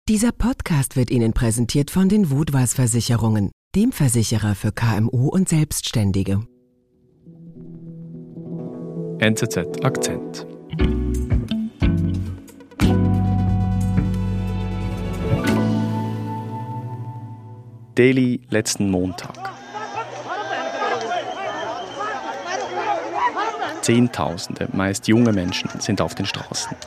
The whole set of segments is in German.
Dieser Podcast wird Ihnen präsentiert von den Vodwas Versicherungen, dem Versicherer für KMU und Selbstständige. NZZ Akzent. Delhi letzten Montag. Zehntausende, meist junge Menschen, sind auf den Straßen.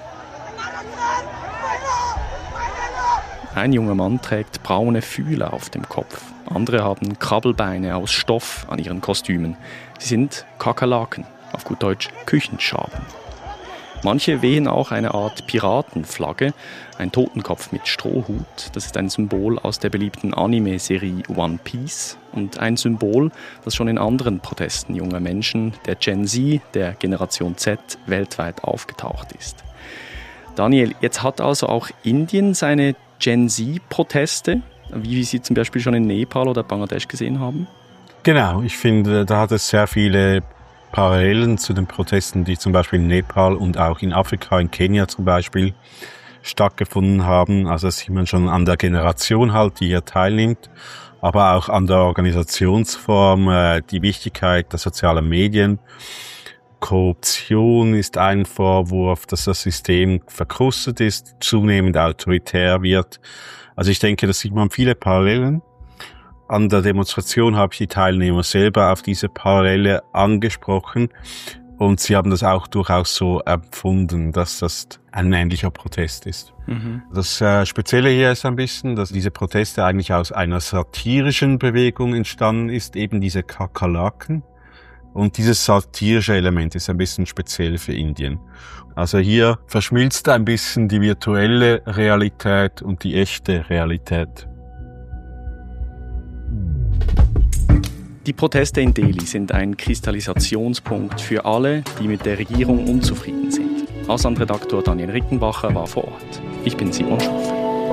Ein junger Mann trägt braune Fühler auf dem Kopf. Andere haben Krabbelbeine aus Stoff an ihren Kostümen. Sie sind Kakerlaken, auf gut Deutsch Küchenschaben. Manche wehen auch eine Art Piratenflagge, ein Totenkopf mit Strohhut. Das ist ein Symbol aus der beliebten Anime-Serie One Piece und ein Symbol, das schon in anderen Protesten junger Menschen, der Gen Z, der Generation Z, weltweit aufgetaucht ist. Daniel, jetzt hat also auch Indien seine Gen Z-Proteste, wie wir sie zum Beispiel schon in Nepal oder Bangladesch gesehen haben? Genau, ich finde, da hat es sehr viele Parallelen zu den Protesten, die zum Beispiel in Nepal und auch in Afrika, in Kenia zum Beispiel, stattgefunden haben. Also das sieht man schon an der Generation halt, die hier teilnimmt, aber auch an der Organisationsform, die Wichtigkeit der sozialen Medien. Korruption ist ein Vorwurf, dass das System verkrustet ist, zunehmend autoritär wird. Also ich denke, das sieht man viele Parallelen. An der Demonstration habe ich die Teilnehmer selber auf diese Parallele angesprochen und sie haben das auch durchaus so empfunden, dass das ein ähnlicher Protest ist. Mhm. Das Spezielle hier ist ein bisschen, dass diese Proteste eigentlich aus einer satirischen Bewegung entstanden ist, eben diese Kakerlaken. Und dieses satirische Element ist ein bisschen speziell für Indien. Also hier verschmilzt ein bisschen die virtuelle Realität und die echte Realität. Die Proteste in Delhi sind ein Kristallisationspunkt für alle, die mit der Regierung unzufrieden sind. Auslandredaktor Daniel Rickenbacher war vor Ort. Ich bin Simon Schaffer.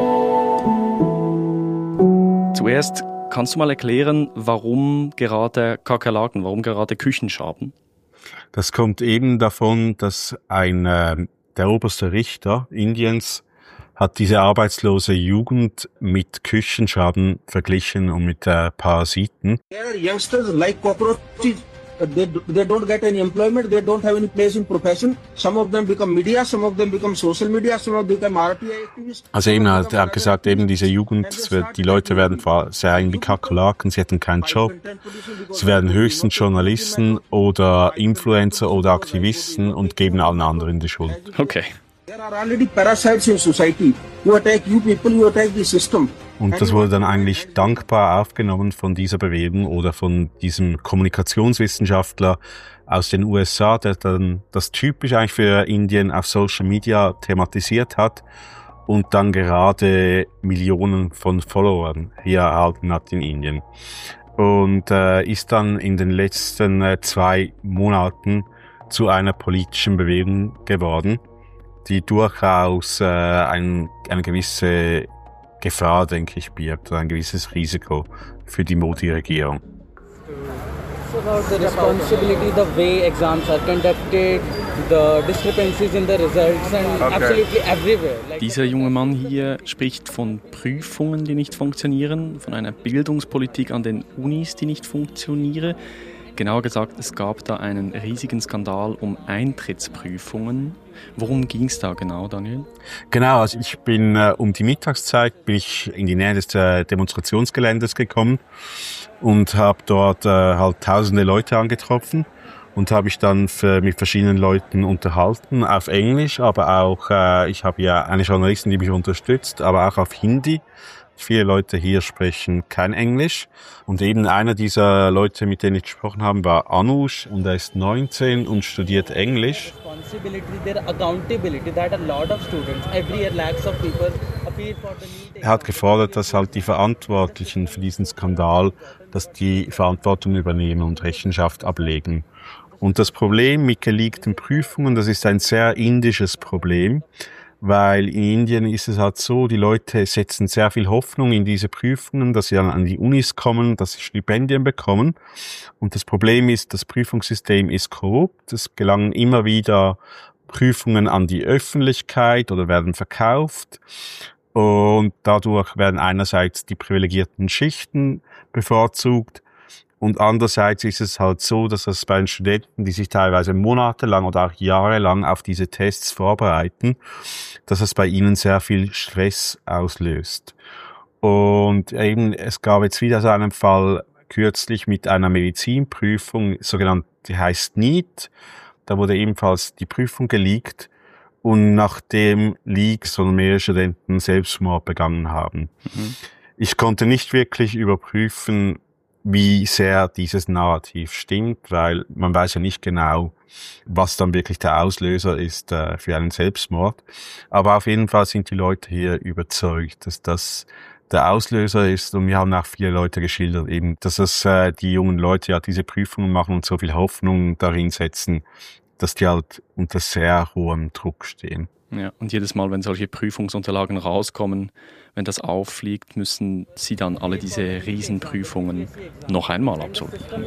Zuerst kannst du mal erklären, warum gerade Kakerlaken, warum gerade Küchenschaben? Das kommt eben davon, dass der oberste Richter Indiens hat diese arbeitslose Jugend mit Küchenschaben verglichen und mit Parasiten. Youngsters like cockroaches. They don't get any employment. They don't have any place in profession. Some of them become media. Some of them become social media. Some of them become RTI activists. Also eben hat er gesagt, eben diese Jugend, die Leute werden sehr wie Kakerlaken, sie hätten keinen Job. Sie werden höchstens Journalisten oder Influencer oder Aktivisten und geben allen anderen die Schuld. Okay. There are already parasites in society who attack you people, who attack the system. Und das wurde dann eigentlich dankbar aufgenommen von dieser Bewegung oder von diesem Kommunikationswissenschaftler aus den USA, der dann das typisch eigentlich für Indien auf Social Media thematisiert hat und dann gerade Millionen von Followern hier erhalten hat in Indien. Und ist dann in den letzten 2 Monaten zu einer politischen Bewegung geworden, die durchaus eine gewisse Gefahr, denke ich, birgt, oder ein gewisses Risiko für die Modi-Regierung. So about the responsibility, the way exams are conducted, the discrepancies in the results and absolutely everywhere. Dieser junge Mann hier spricht von Prüfungen, die nicht funktionieren, von einer Bildungspolitik an den Unis, die nicht funktioniere. Genauer gesagt, es gab da einen riesigen Skandal um Eintrittsprüfungen. Worum ging es da genau, Daniel? Genau, also ich bin um die Mittagszeit in die Nähe des Demonstrationsgeländes gekommen und habe dort halt tausende Leute angetroffen und habe mich dann mit verschiedenen Leuten unterhalten, auf Englisch, aber auch, ich habe ja eine Journalistin, die mich unterstützt, aber auch auf Hindi. Viele Leute hier sprechen kein Englisch. Und eben einer dieser Leute, mit denen ich gesprochen habe, war Anush. Und er ist 19 und studiert Englisch. Er hat gefordert, dass halt die Verantwortlichen für diesen Skandal, dass die Verantwortung übernehmen und Rechenschaft ablegen. Und das Problem mit geleakten Prüfungen, das ist ein sehr indisches Problem. Weil in Indien ist es halt so, die Leute setzen sehr viel Hoffnung in diese Prüfungen, dass sie dann an die Unis kommen, dass sie Stipendien bekommen. Und das Problem ist, das Prüfungssystem ist korrupt. Es gelangen immer wieder Prüfungen an die Öffentlichkeit oder werden verkauft. Und dadurch werden einerseits die privilegierten Schichten bevorzugt und andererseits ist es halt so, dass es bei den Studenten, die sich teilweise monatelang oder auch jahrelang auf diese Tests vorbereiten, dass es bei ihnen sehr viel Stress auslöst. Und eben, es gab jetzt wieder so einen Fall kürzlich mit einer Medizinprüfung, sogenannt, die heißt NEET. Da wurde ebenfalls die Prüfung geleakt und nach dem Leak sollen mehrere Studenten Selbstmord begangen haben. Ich konnte nicht wirklich überprüfen, wie sehr dieses Narrativ stimmt, weil man weiß ja nicht genau, was dann wirklich der Auslöser ist für einen Selbstmord. Aber auf jeden Fall sind die Leute hier überzeugt, dass das der Auslöser ist. Und wir haben auch viele Leute geschildert, eben, dass es die jungen Leute ja diese Prüfungen machen und so viel Hoffnung darin setzen, dass die halt unter sehr hohem Druck stehen. Ja, und jedes Mal, wenn solche Prüfungsunterlagen rauskommen, wenn das auffliegt, müssen sie dann alle diese Riesenprüfungen noch einmal absolvieren.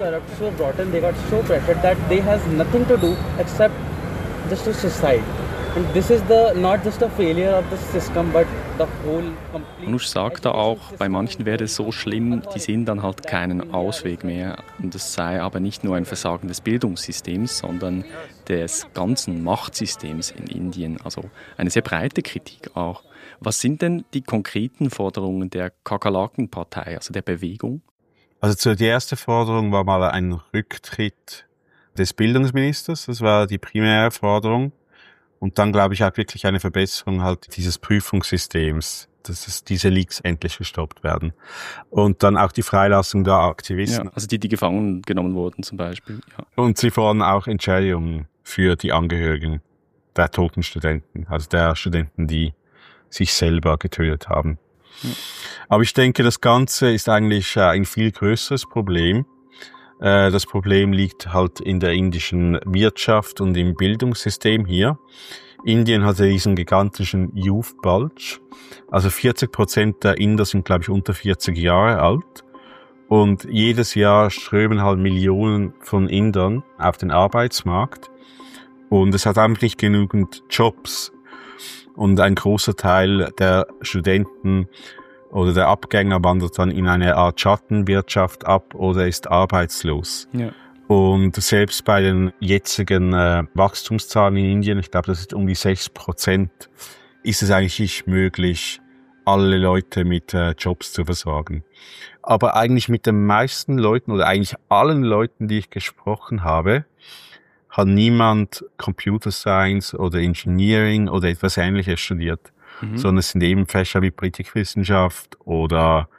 Manouche sagt da auch, bei manchen wäre es so schlimm, die sehen dann halt keinen Ausweg mehr. Und es sei aber nicht nur ein Versagen des Bildungssystems, sondern des ganzen Machtsystems in Indien. Also eine sehr breite Kritik auch. Was sind denn die konkreten Forderungen der Kakerlaken-Partei, also der Bewegung? Also die erste Forderung war mal ein Rücktritt des Bildungsministers. Das war die primäre Forderung. Und dann glaube ich auch wirklich eine Verbesserung halt dieses Prüfungssystems, dass diese Leaks endlich gestoppt werden. Und dann auch die Freilassung der Aktivisten. Ja, also die gefangen genommen wurden zum Beispiel. Ja. Und sie fordern auch Entschädigungen für die Angehörigen der toten Studenten, also der Studenten, die sich selber getötet haben. Ja. Aber ich denke, das Ganze ist eigentlich ein viel größeres Problem. Das Problem liegt halt in der indischen Wirtschaft und im Bildungssystem hier. Indien hat diesen gigantischen Youth Bulge. Also 40% der Inder sind, glaube ich, unter 40 Jahre alt. Und jedes Jahr strömen halt Millionen von Indern auf den Arbeitsmarkt. Und es hat einfach nicht genügend Jobs. Und ein großer Teil der Studenten oder der Abgänger wandert dann in eine Art Schattenwirtschaft ab oder ist arbeitslos. Ja. Und selbst bei den jetzigen Wachstumszahlen in Indien, ich glaube, das ist um die 6%, ist es eigentlich nicht möglich, alle Leute mit Jobs zu versorgen. Aber eigentlich mit den meisten Leuten oder eigentlich allen Leuten, die ich gesprochen habe, hat niemand Computer Science oder Engineering oder etwas Ähnliches studiert. Sondern es sind eben Fächer wie Politikwissenschaft oder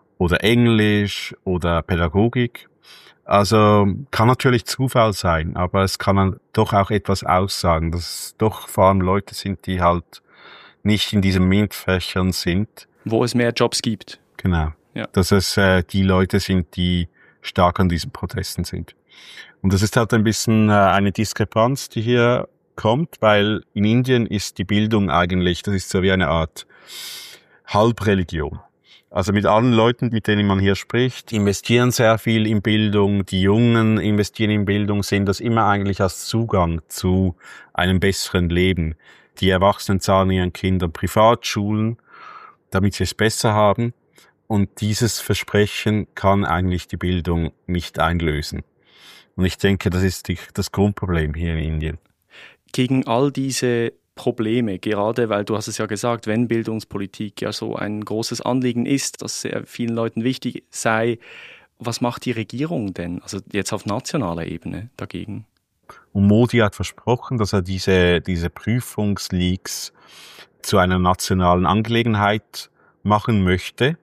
Englisch oder Pädagogik. Also kann natürlich Zufall sein, aber es kann dann doch auch etwas aussagen, dass es doch vor allem Leute sind, die halt nicht in diesen MINT-Fächern sind. Wo es mehr Jobs gibt. Genau. Ja. Dass es die Leute sind, die stark an diesen Protesten sind. Und das ist halt ein bisschen eine Diskrepanz, die hier kommt, weil in Indien ist die Bildung eigentlich, das ist so wie eine Art Halbreligion. Also mit allen Leuten, mit denen man hier spricht, investieren sehr viel in Bildung, die Jungen investieren in Bildung, sehen das immer eigentlich als Zugang zu einem besseren Leben. Die Erwachsenen zahlen ihren Kindern Privatschulen, damit sie es besser haben. Und dieses Versprechen kann eigentlich die Bildung nicht einlösen. Und ich denke, das ist das Grundproblem hier in Indien. Gegen all diese Probleme, gerade weil du hast es ja gesagt, wenn Bildungspolitik ja so ein großes Anliegen ist, das sehr vielen Leuten wichtig sei, was macht die Regierung denn, also jetzt auf nationaler Ebene dagegen? Und Modi hat versprochen, dass er diese Prüfungsleaks zu einer nationalen Angelegenheit machen möchte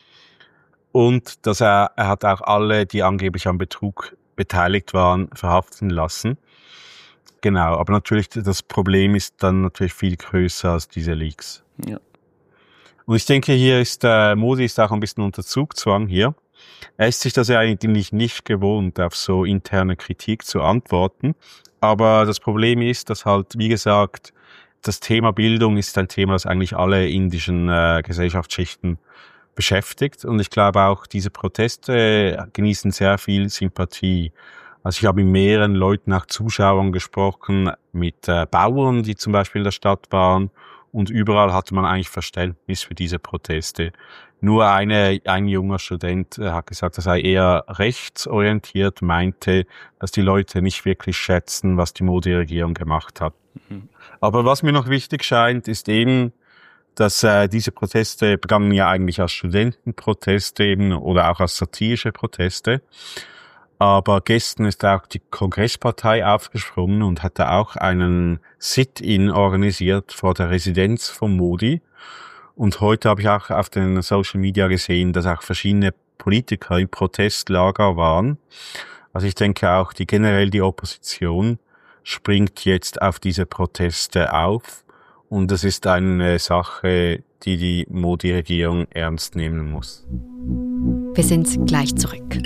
und dass er hat auch alle, die angeblich am Betrug beteiligt waren, verhaften lassen. Genau, aber natürlich, das Problem ist dann natürlich viel größer als diese Leaks. Ja. Und ich denke, hier ist Modi ist auch ein bisschen unter Zugzwang hier. Er ist sich das ja eigentlich nicht gewohnt, auf so interne Kritik zu antworten. Aber das Problem ist, dass halt, wie gesagt, das Thema Bildung ist ein Thema, das eigentlich alle indischen Gesellschaftsschichten beschäftigt. Und ich glaube auch, diese Proteste genießen sehr viel Sympathie. Also ich habe mit mehreren Leuten, auch Zuschauern gesprochen, mit Bauern, die zum Beispiel in der Stadt waren und überall hatte man eigentlich Verständnis für diese Proteste. Nur ein junger Student hat gesagt, er sei eher rechtsorientiert, meinte, dass die Leute nicht wirklich schätzen, was die Modi-Regierung gemacht hat. Mhm. Aber was mir noch wichtig scheint, ist eben, dass diese Proteste begannen ja eigentlich als Studentenproteste eben oder auch als satirische Proteste. Aber gestern ist auch die Kongresspartei aufgesprungen und hatte auch einen Sit-in organisiert vor der Residenz von Modi. Und heute habe ich auch auf den Social Media gesehen, dass auch verschiedene Politiker im Protestlager waren. Also ich denke auch, generell die Opposition springt jetzt auf diese Proteste auf. Und das ist eine Sache, die Modi-Regierung ernst nehmen muss. Wir sind gleich zurück.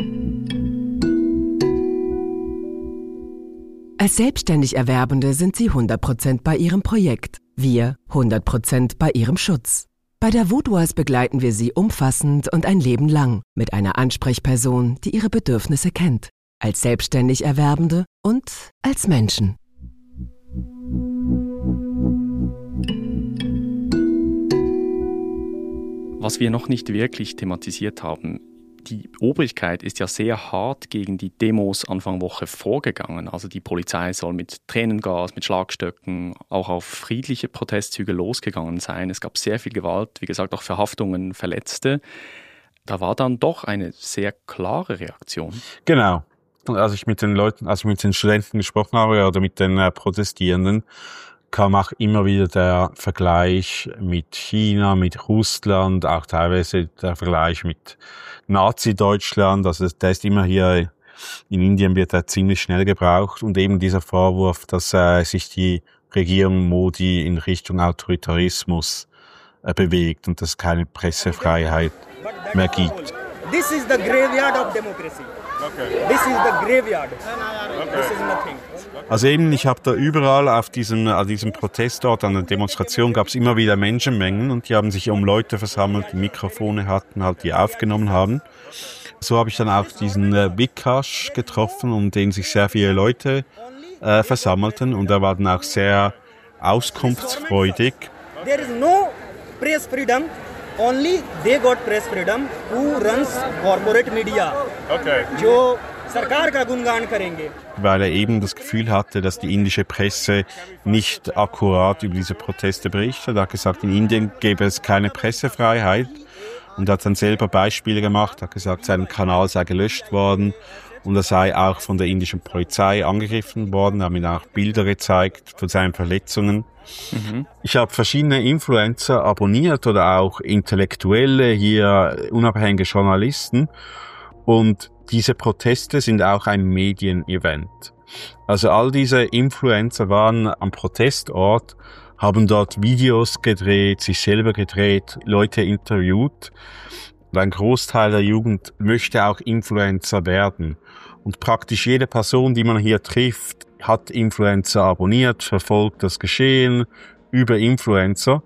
Als selbstständig Erwerbende sind Sie 100% bei Ihrem Projekt, wir 100% bei Ihrem Schutz. Bei der Vodouas begleiten wir Sie umfassend und ein Leben lang mit einer Ansprechperson, die Ihre Bedürfnisse kennt, als selbstständig Erwerbende und als Menschen. Was wir noch nicht wirklich thematisiert haben, die Obrigkeit ist ja sehr hart gegen die Demos Anfang Woche vorgegangen. Also die Polizei soll mit Tränengas, mit Schlagstöcken auch auf friedliche Protestzüge losgegangen sein. Es gab sehr viel Gewalt, wie gesagt auch Verhaftungen, Verletzte. Da war dann doch eine sehr klare Reaktion. Genau. Als ich mit den Studenten gesprochen habe oder mit den Protestierenden, kam auch immer wieder der Vergleich mit China, mit Russland, auch teilweise der Vergleich mit Nazi-Deutschland. Also der ist immer hier, in Indien wird er ziemlich schnell gebraucht. Und eben dieser Vorwurf, dass sich die Regierung Modi in Richtung Autoritarismus bewegt und dass es keine Pressefreiheit mehr gibt. This is the graveyard of democracy. Okay. This is the graveyard. Okay. This is nothing. Also eben, ich habe da überall an diesem Protestort, an der Demonstration, gab es immer wieder Menschenmengen und die haben sich um Leute versammelt, die Mikrofone hatten, halt die aufgenommen haben. So habe ich dann auch diesen Vikash getroffen, um den sich sehr viele Leute versammelten und er war dann auch sehr auskunftsfreudig. There is no press freedom. Only they got press freedom who runs corporate media. Okay. जो सरकार का गुणगान करेंगे. Weil er eben das Gefühl hatte, dass die indische Presse nicht akkurat über diese Proteste berichtet. Er hat gesagt, in Indien gäbe es keine Pressefreiheit und hat dann selber Beispiele gemacht, hat gesagt, sein Kanal sei gelöscht worden und er sei auch von der indischen Polizei angegriffen worden, haben ihm auch Bilder gezeigt von seinen Verletzungen. Mhm. Ich habe verschiedene Influencer abonniert oder auch Intellektuelle, hier unabhängige Journalisten und diese Proteste sind auch ein Medienevent. Also all diese Influencer waren am Protestort, haben dort Videos gedreht, sich selber gedreht, Leute interviewt. Und ein Großteil der Jugend möchte auch Influencer werden. Und praktisch jede Person, die man hier trifft, hat Influencer abonniert, verfolgt das Geschehen über Influencer.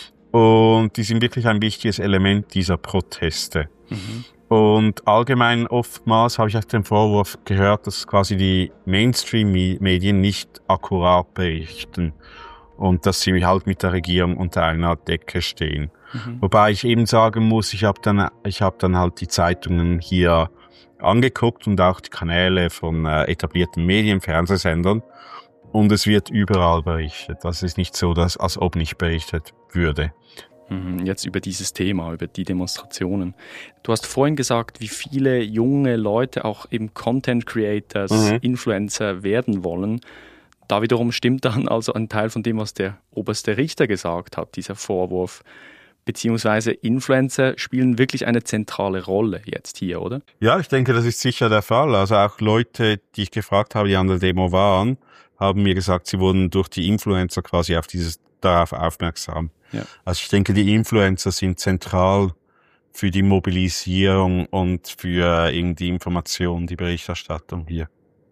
Und die sind wirklich ein wichtiges Element dieser Proteste. Mhm. Und allgemein oftmals habe ich auch den Vorwurf gehört, dass quasi die Mainstream-Medien nicht akkurat berichten. Und dass sie halt mit der Regierung unter einer Decke stehen. Mhm. Wobei ich eben sagen muss, ich habe dann halt die Zeitungen hier angeguckt und auch die Kanäle von etablierten Medien, Fernsehsendern und es wird überall berichtet. Das ist nicht so, dass als ob nicht berichtet würde. Jetzt über dieses Thema, über die Demonstrationen. Du hast vorhin gesagt, wie viele junge Leute auch eben Content Creators, Influencer werden wollen. Da wiederum stimmt dann also ein Teil von dem, was der oberste Richter gesagt hat, dieser Vorwurf. Beziehungsweise Influencer spielen wirklich eine zentrale Rolle jetzt hier, oder? Ja, ich denke, das ist sicher der Fall. Also auch Leute, die ich gefragt habe, die an der Demo waren, haben mir gesagt, sie wurden durch die Influencer quasi darauf aufmerksam. Ja. Also ich denke, die Influencer sind zentral für die Mobilisierung und für die Information, die Berichterstattung hier.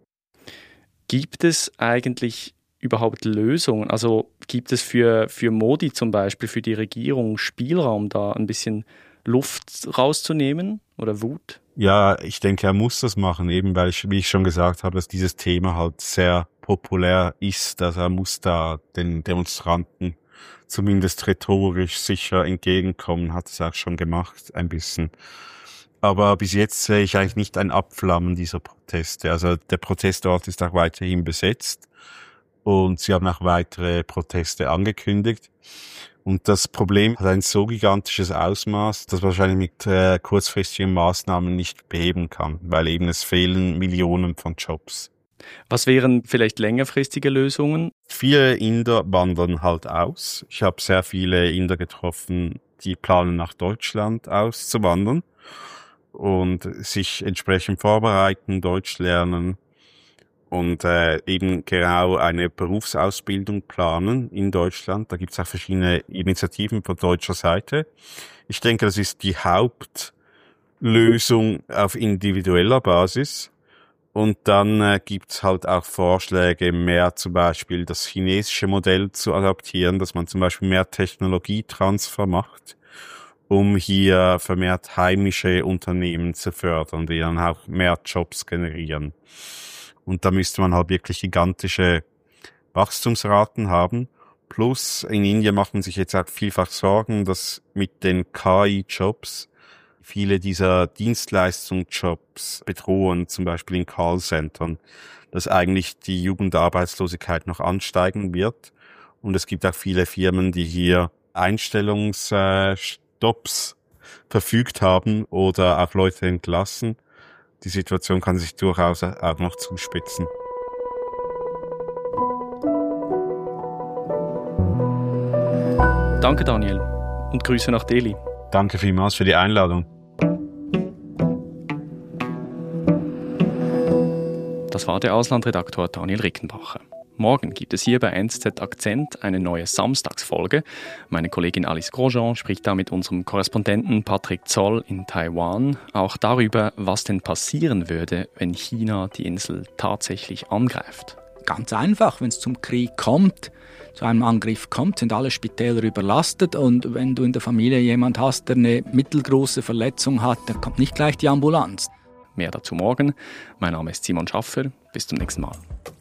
Gibt es eigentlich überhaupt Lösungen? Also gibt es für Modi zum Beispiel, für die Regierung Spielraum, da ein bisschen Luft rauszunehmen oder Wut? Ja, ich denke, er muss das machen, eben weil, wie ich schon gesagt habe, dass dieses Thema halt sehr populär ist. Also er muss da den Demonstranten zumindest rhetorisch sicher entgegenkommen, hat es auch schon gemacht, ein bisschen. Aber bis jetzt sehe ich eigentlich nicht ein Abflammen dieser Proteste. Also der Protestort ist auch weiterhin besetzt und sie haben auch weitere Proteste angekündigt. Und das Problem hat ein so gigantisches Ausmaß, dass man wahrscheinlich mit kurzfristigen Maßnahmen nicht beheben kann, weil eben es fehlen Millionen von Jobs. Was wären vielleicht längerfristige Lösungen? Viele Inder wandern halt aus. Ich habe sehr viele Inder getroffen, die planen, nach Deutschland auszuwandern und sich entsprechend vorbereiten, Deutsch lernen und eben genau eine Berufsausbildung planen in Deutschland. Da gibt es auch verschiedene Initiativen von deutscher Seite. Ich denke, das ist die Hauptlösung auf individueller Basis. Und dann gibt's halt auch Vorschläge, mehr zum Beispiel das chinesische Modell zu adaptieren, dass man zum Beispiel mehr Technologietransfer macht, um hier vermehrt heimische Unternehmen zu fördern, die dann auch mehr Jobs generieren. Und da müsste man halt wirklich gigantische Wachstumsraten haben. Plus in Indien machen sich jetzt auch vielfach Sorgen, dass mit den KI-Jobs viele dieser Dienstleistungsjobs bedrohen, zum Beispiel in Callcentern, dass eigentlich die Jugendarbeitslosigkeit noch ansteigen wird. Und es gibt auch viele Firmen, die hier Einstellungsstopps verfügt haben oder auch Leute entlassen. Die Situation kann sich durchaus auch noch zuspitzen. Danke, Daniel. Und Grüße nach Delhi. Danke vielmals für die Einladung. Das war der Auslandredaktor Daniel Rickenbacher. Morgen gibt es hier bei NZZ Akzent eine neue Samstagsfolge. Meine Kollegin Alice Grosjean spricht da mit unserem Korrespondenten Patrick Zoll in Taiwan auch darüber, was denn passieren würde, wenn China die Insel tatsächlich angreift. Ganz einfach, wenn es zum Krieg kommt, zu einem Angriff kommt, sind alle Spitäler überlastet und wenn du in der Familie jemand hast, der eine mittelgroße Verletzung hat, dann kommt nicht gleich die Ambulanz. Mehr dazu morgen. Mein Name ist Simon Schaffer. Bis zum nächsten Mal.